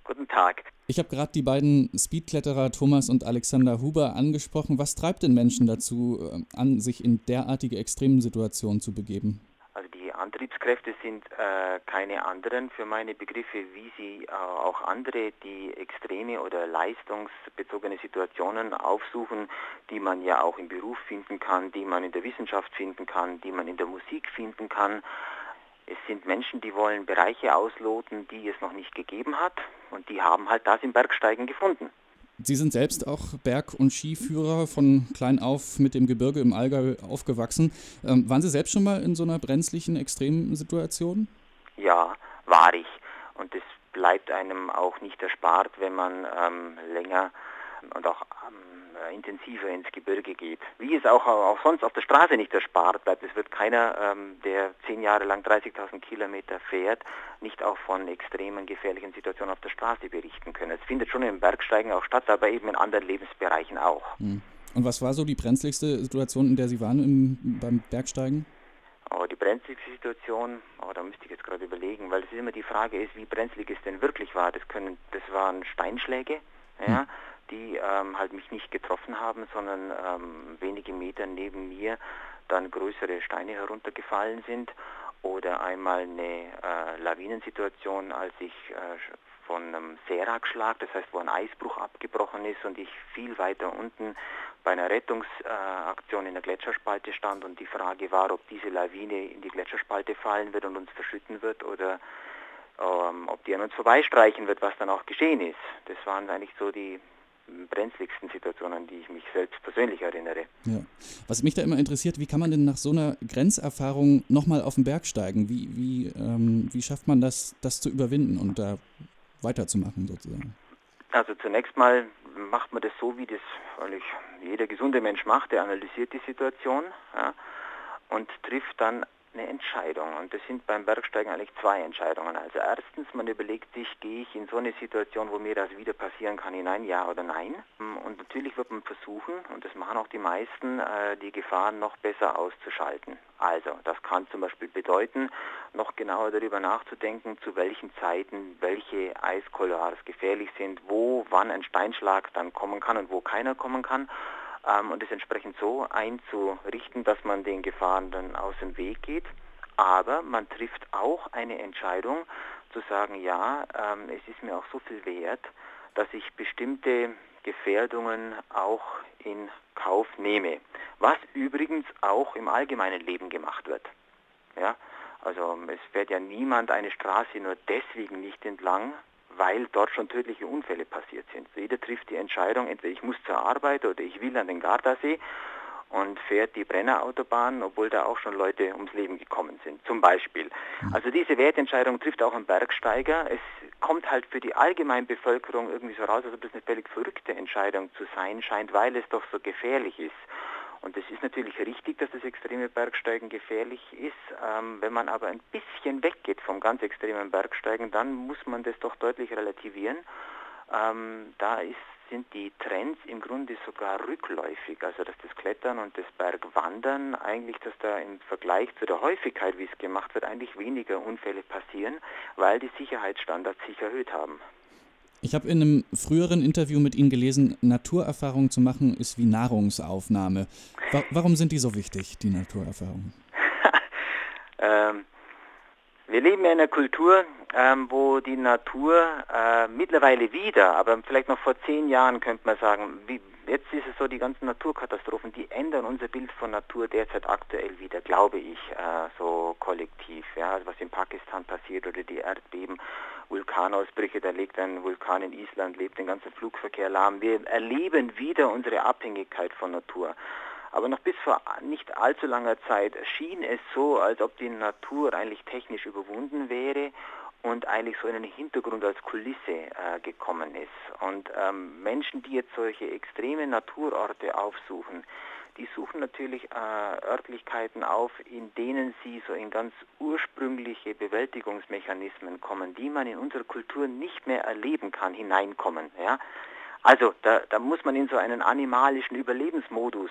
Guten Tag. Ich habe gerade die beiden Speedkletterer Thomas und Alexander Huber angesprochen. Was treibt den Menschen dazu an, sich in derartige extremen Situationen zu begeben? Also die Antriebskräfte sind keine anderen für meine Begriffe, wie sie auch andere, die extreme oder leistungsbezogene Situationen aufsuchen, die man ja auch im Beruf finden kann, die man in der Wissenschaft finden kann, die man in der Musik finden kann. Es sind Menschen, die wollen Bereiche ausloten, die es noch nicht gegeben hat, und die haben halt das im Bergsteigen gefunden. Sie sind selbst auch Berg- und Skiführer, von klein auf mit dem Gebirge im Allgäu aufgewachsen. Waren Sie selbst schon mal in so einer brenzlichen, extremen Situation? Ja, war ich. Und es bleibt einem auch nicht erspart, wenn man länger und auch intensiver ins Gebirge geht. Wie es auch sonst auf der Straße nicht erspart bleibt. Es wird keiner, der 10 Jahre lang 30.000 Kilometer fährt, nicht auch von extremen, gefährlichen Situationen auf der Straße berichten können. Es findet schon im Bergsteigen auch statt, aber eben in anderen Lebensbereichen auch. Hm. Und was war so die brenzligste Situation, in der Sie waren beim Bergsteigen? Aber die brenzligste Situation, da müsste ich jetzt gerade überlegen, weil es immer die Frage ist, wie brenzlig es denn wirklich war. Das waren Steinschläge, Hm. ja, die halt mich nicht getroffen haben, sondern wenige Meter neben mir dann größere Steine heruntergefallen sind. Oder einmal eine Lawinensituation, als ich von einem Seeragschlag, das heißt, wo ein Eisbruch abgebrochen ist und ich viel weiter unten bei einer Rettungsaktion in der Gletscherspalte stand, und die Frage war, ob diese Lawine in die Gletscherspalte fallen wird und uns verschütten wird, oder ob die an uns vorbeistreichen wird, was dann auch geschehen ist. Das waren eigentlich so die brenzligsten Situationen, an die ich mich selbst persönlich erinnere. Ja. Was mich da immer interessiert, wie kann man denn nach so einer Grenzerfahrung nochmal auf den Berg steigen? Wie schafft man das zu überwinden und da weiterzumachen sozusagen? Also zunächst mal macht man das so, wie das eigentlich jeder gesunde Mensch macht. Er analysiert die Situation, ja, und trifft dann eine Entscheidung. Und das sind beim Bergsteigen eigentlich zwei Entscheidungen. Also erstens, man überlegt sich, gehe ich in so eine Situation, wo mir das wieder passieren kann, hinein, ja oder nein? Und natürlich wird man versuchen, und das machen auch die meisten, die Gefahren noch besser auszuschalten. Also das kann zum Beispiel bedeuten, noch genauer darüber nachzudenken, zu welchen Zeiten welche Eiskolors gefährlich sind, wo, wann ein Steinschlag dann kommen kann und wo keiner kommen kann. Und es entsprechend so einzurichten, dass man den Gefahren dann aus dem Weg geht. Aber man trifft auch eine Entscheidung, zu sagen, ja, es ist mir auch so viel wert, dass ich bestimmte Gefährdungen auch in Kauf nehme. Was übrigens auch im allgemeinen Leben gemacht wird. Ja? Also es fährt ja niemand eine Straße nur deswegen nicht entlang, weil dort schon tödliche Unfälle passiert sind. Jeder trifft die Entscheidung, entweder ich muss zur Arbeit oder ich will an den Gardasee, und fährt die Brennerautobahn, obwohl da auch schon Leute ums Leben gekommen sind, zum Beispiel. Also diese Wertentscheidung trifft auch ein Bergsteiger. Es kommt halt für die allgemeine Bevölkerung irgendwie so raus, als ob das eine völlig verrückte Entscheidung zu sein scheint, weil es doch so gefährlich ist. Und es ist natürlich richtig, dass das extreme Bergsteigen gefährlich ist. Wenn man aber ein bisschen weggeht vom ganz extremen Bergsteigen, dann muss man das doch deutlich relativieren. Sind die Trends im Grunde sogar rückläufig. Also dass das Klettern und das Bergwandern eigentlich, dass da im Vergleich zu der Häufigkeit, wie es gemacht wird, eigentlich weniger Unfälle passieren, weil die Sicherheitsstandards sich erhöht haben. Ich habe in einem früheren Interview mit Ihnen gelesen, Naturerfahrung zu machen ist wie Nahrungsaufnahme. Warum sind die so wichtig, die Naturerfahrungen? ähm, Wir leben ja in einer Kultur, wo die Natur mittlerweile wieder, aber vielleicht noch vor 10 Jahren könnte man sagen, jetzt ist es so, die ganzen Naturkatastrophen, die ändern unser Bild von Natur derzeit aktuell wieder, glaube ich, so kollektiv. Ja, also was in Pakistan passiert oder die Erdbeben, Vulkanausbrüche, da liegt ein Vulkan in Island, lebt den ganzen Flugverkehr lahm. Wir erleben wieder unsere Abhängigkeit von Natur. Aber noch bis vor nicht allzu langer Zeit schien es so, als ob die Natur eigentlich technisch überwunden wäre und eigentlich so in den Hintergrund als Kulisse gekommen ist. Und Menschen, die jetzt solche extreme Naturorte aufsuchen, die suchen natürlich Örtlichkeiten auf, in denen sie so in ganz ursprüngliche Bewältigungsmechanismen kommen, die man in unserer Kultur nicht mehr erleben kann, hineinkommen. Ja? Also da muss man in so einen animalischen Überlebensmodus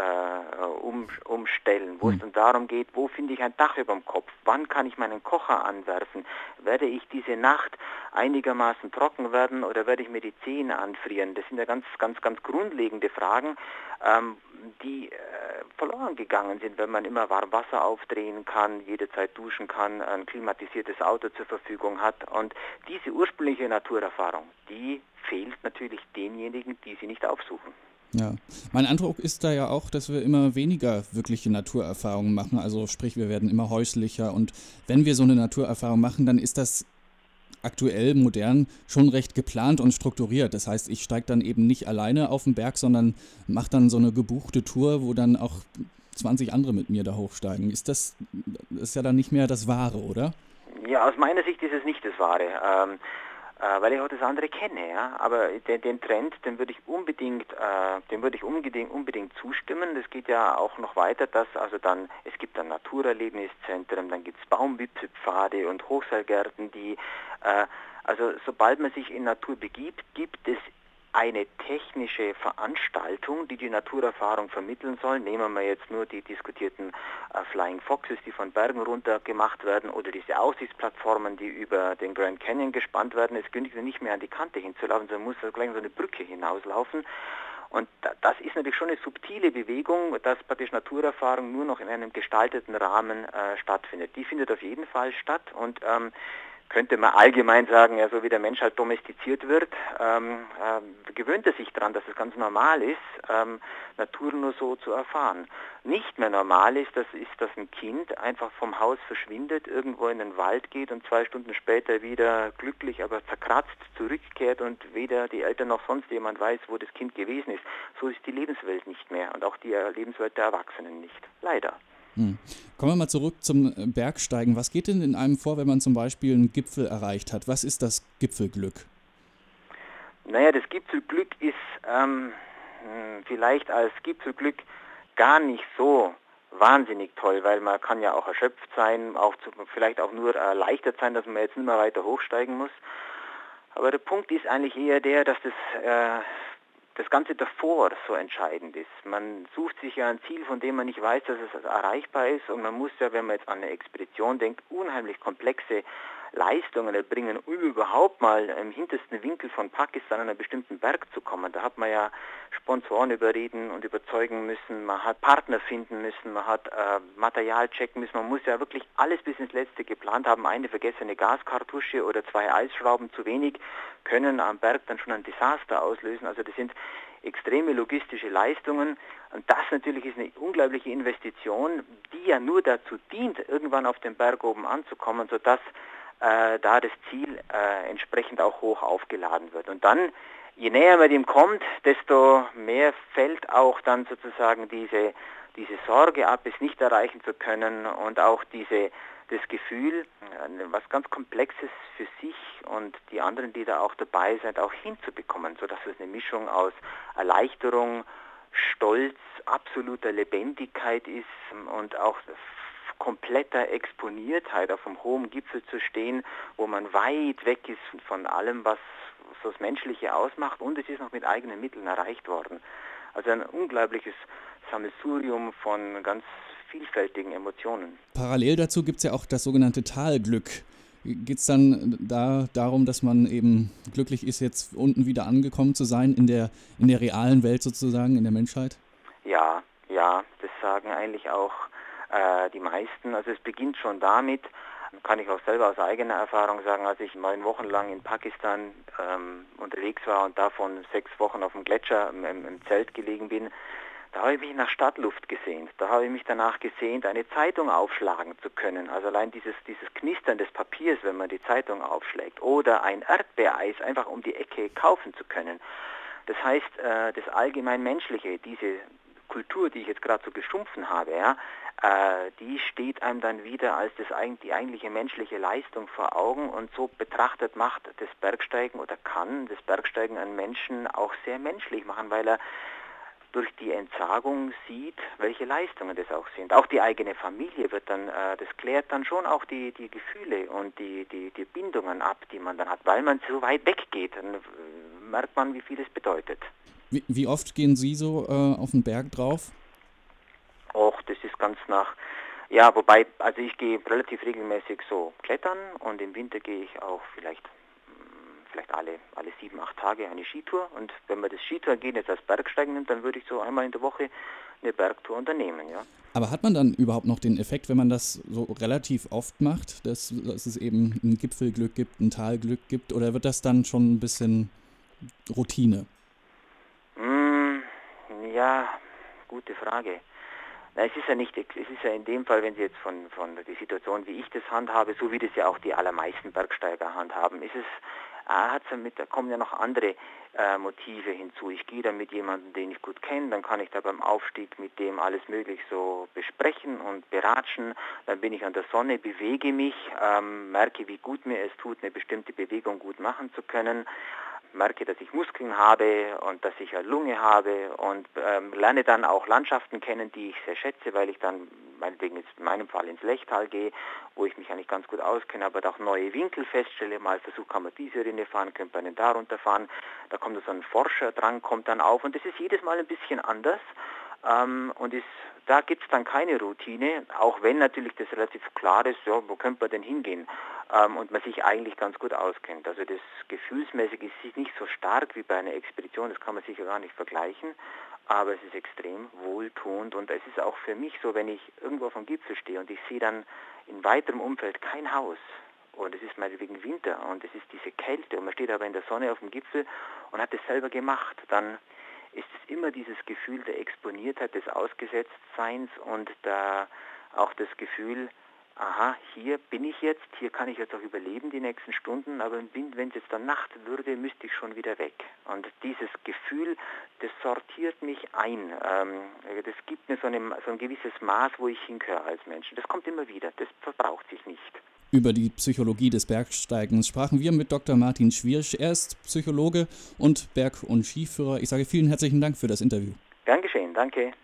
umstellen, wo es dann darum geht, wo finde ich ein Dach über dem Kopf, wann kann ich meinen Kocher anwerfen, werde ich diese Nacht einigermaßen trocken werden oder werde ich mir die Zähne anfrieren. Das sind ja ganz, ganz, ganz grundlegende Fragen, die verloren gegangen sind, wenn man immer warm Wasser aufdrehen kann, jederzeit duschen kann, ein klimatisiertes Auto zur Verfügung hat. Und diese ursprüngliche Naturerfahrung, die fehlt natürlich denjenigen, die sie nicht aufsuchen. Ja, mein Eindruck ist da ja auch, dass wir immer weniger wirkliche Naturerfahrungen machen. Also sprich, wir werden immer häuslicher. Und wenn wir so eine Naturerfahrung machen, dann ist das aktuell, modern, schon recht geplant und strukturiert. Das heißt, ich steige dann eben nicht alleine auf den Berg, sondern mache dann so eine gebuchte Tour, wo dann auch 20 andere mit mir da hochsteigen. Das ist ja dann nicht mehr das Wahre, oder? Ja, aus meiner Sicht ist es nicht das Wahre, weil ich auch das andere kenne. Ja? Aber den Trend, den würde ich unbedingt zustimmen. Das geht ja auch noch weiter, dass es gibt dann Naturerlebniszentren, dann gibt es Baumwipfelpfade und Hochseilgärten, also sobald man sich in Natur begibt, gibt es eine technische Veranstaltung, die Naturerfahrung vermitteln soll. Nehmen wir jetzt nur die diskutierten Flying Foxes, die von Bergen runter gemacht werden, oder diese Aussichtsplattformen, die über den Grand Canyon gespannt werden. Es genügt nicht mehr an die Kante hinzulaufen, sondern muss gleich so eine Brücke hinauslaufen. Und das ist natürlich schon eine subtile Bewegung, dass praktisch Naturerfahrung nur noch in einem gestalteten Rahmen stattfindet. Die findet auf jeden Fall statt und könnte man allgemein sagen, ja, so wie der Mensch halt domestiziert wird, gewöhnt er sich daran, dass es ganz normal ist, Natur nur so zu erfahren. Nicht mehr normal ist, dass ein Kind einfach vom Haus verschwindet, irgendwo in den Wald geht und 2 Stunden später wieder glücklich, aber zerkratzt zurückkehrt und weder die Eltern noch sonst jemand weiß, wo das Kind gewesen ist. So ist die Lebenswelt nicht mehr und auch die Lebenswelt der Erwachsenen nicht. Leider. Kommen wir mal zurück zum Bergsteigen. Was geht denn in einem vor, wenn man zum Beispiel einen Gipfel erreicht hat? Was ist das Gipfelglück? Naja, das Gipfelglück ist vielleicht als Gipfelglück gar nicht so wahnsinnig toll, weil man kann ja auch erschöpft sein, vielleicht auch nur erleichtert sein, dass man jetzt nicht mehr weiter hochsteigen muss. Aber der Punkt ist eigentlich eher der, dass das Ganze davor so entscheidend ist. Man sucht sich ja ein Ziel, von dem man nicht weiß, dass es erreichbar ist, und man muss ja, wenn man jetzt an eine Expedition denkt, unheimlich komplexe Leistungen erbringen, um überhaupt mal im hintersten Winkel von Pakistan an einen bestimmten Berg zu kommen. Da hat man ja Sponsoren überreden und überzeugen müssen, man hat Partner finden müssen, man hat Material checken müssen, man muss ja wirklich alles bis ins Letzte geplant haben. Eine vergessene Gaskartusche oder 2 Eisschrauben zu wenig können am Berg dann schon ein Desaster auslösen. Also das sind extreme logistische Leistungen, und das natürlich ist eine unglaubliche Investition, die ja nur dazu dient, irgendwann auf dem Berg oben anzukommen, sodass da das Ziel entsprechend auch hoch aufgeladen wird. Und dann, je näher man dem kommt, desto mehr fällt auch dann sozusagen diese Sorge ab, es nicht erreichen zu können, und auch das Gefühl, was ganz Komplexes für sich und die anderen, die da auch dabei sind, auch hinzubekommen, sodass es eine Mischung aus Erleichterung, Stolz, absoluter Lebendigkeit ist und auch kompletter Exponiertheit, auf einem hohen Gipfel zu stehen, wo man weit weg ist von allem, was so das Menschliche ausmacht, und es ist noch mit eigenen Mitteln erreicht worden. Also ein unglaubliches Sammelsurium von ganz vielfältigen Emotionen. Parallel dazu gibt es ja auch das sogenannte Talglück. Geht es dann darum, dass man eben glücklich ist, jetzt unten wieder angekommen zu sein, in der realen Welt sozusagen, in der Menschheit? Ja, das sagen eigentlich auch die meisten. Also es beginnt schon damit, kann ich auch selber aus eigener Erfahrung sagen, als ich 9 Wochen lang in Pakistan unterwegs war und davon 6 Wochen auf dem Gletscher im Zelt gelegen bin, da habe ich mich nach Stadtluft gesehnt. Da habe ich mich danach gesehnt, eine Zeitung aufschlagen zu können. Also allein dieses Knistern des Papiers, wenn man die Zeitung aufschlägt, oder ein Erdbeereis einfach um die Ecke kaufen zu können. Das heißt, das allgemein Menschliche, diese Kultur, die ich jetzt gerade so geschumpfen habe, die steht einem dann wieder als die eigentliche menschliche Leistung vor Augen, und so betrachtet macht das Bergsteigen oder kann das Bergsteigen einen Menschen auch sehr menschlich machen, weil er durch die Entsagung sieht, welche Leistungen das auch sind. Auch die eigene Familie wird dann, das klärt dann schon auch die Gefühle und die Bindungen ab, die man dann hat, weil man so weit weggeht. merkt man, wie viel es bedeutet. Wie oft gehen Sie so auf den Berg drauf? Och, das ist ganz ja, wobei, also ich gehe relativ regelmäßig so klettern und im Winter gehe ich auch vielleicht alle 7, 8 Tage eine Skitour. Und wenn man das Skitour-Gehen jetzt als Bergsteigen nimmt, dann würde ich so einmal in der Woche eine Bergtour unternehmen, ja. Aber hat man dann überhaupt noch den Effekt, wenn man das so relativ oft macht, dass es eben ein Gipfelglück gibt, ein Talglück gibt, oder wird das dann schon ein bisschen Routine? Ja, gute Frage. Na, es ist ja in dem Fall, wenn Sie jetzt von der Situation, wie ich das handhabe, so wie das ja auch die allermeisten Bergsteiger handhaben, da kommen ja noch andere Motive hinzu. Ich gehe dann mit jemandem, den ich gut kenne, dann kann ich da beim Aufstieg mit dem alles möglich so besprechen und beratschen. Dann bin ich an der Sonne, bewege mich, merke, wie gut mir es tut, eine bestimmte Bewegung gut machen zu können. Merke, dass ich Muskeln habe und dass ich eine Lunge habe und lerne dann auch Landschaften kennen, die ich sehr schätze, weil ich dann meinetwegen jetzt in meinem Fall ins Lechtal gehe, wo ich mich eigentlich ganz gut auskenne, aber auch neue Winkel feststelle, mal versuche, kann man diese Rinne fahren, könnte man da runterfahren, da kommt so ein Forscherdrang, kommt dann auf und das ist jedes Mal ein bisschen anders. Da gibt es dann keine Routine, auch wenn natürlich das relativ klar ist, ja, wo könnte man denn hingehen und man sich eigentlich ganz gut auskennt. Also das Gefühlsmäßige ist nicht so stark wie bei einer Expedition, das kann man sicher gar nicht vergleichen, aber es ist extrem wohltuend und es ist auch für mich so, wenn ich irgendwo auf dem Gipfel stehe und ich sehe dann in weiterem Umfeld kein Haus und es ist meinetwegen Winter und es ist diese Kälte und man steht aber in der Sonne auf dem Gipfel und hat es selber gemacht, dann ist es immer dieses Gefühl der Exponiertheit, des Ausgesetztseins und da auch das Gefühl, aha, hier bin ich jetzt, hier kann ich jetzt auch überleben die nächsten Stunden, aber wenn es jetzt dann Nacht würde, müsste ich schon wieder weg. Und dieses Gefühl, das sortiert mich ein. Das gibt mir so ein gewisses Maß, wo ich hingehöre als Mensch. Das kommt immer wieder, das verbraucht sich nicht. Über die Psychologie des Bergsteigens sprachen wir mit Dr. Martin Schwirsch. Er ist Psychologe und Berg- und Skiführer. Ich sage vielen herzlichen Dank für das Interview. Gern geschehen, danke.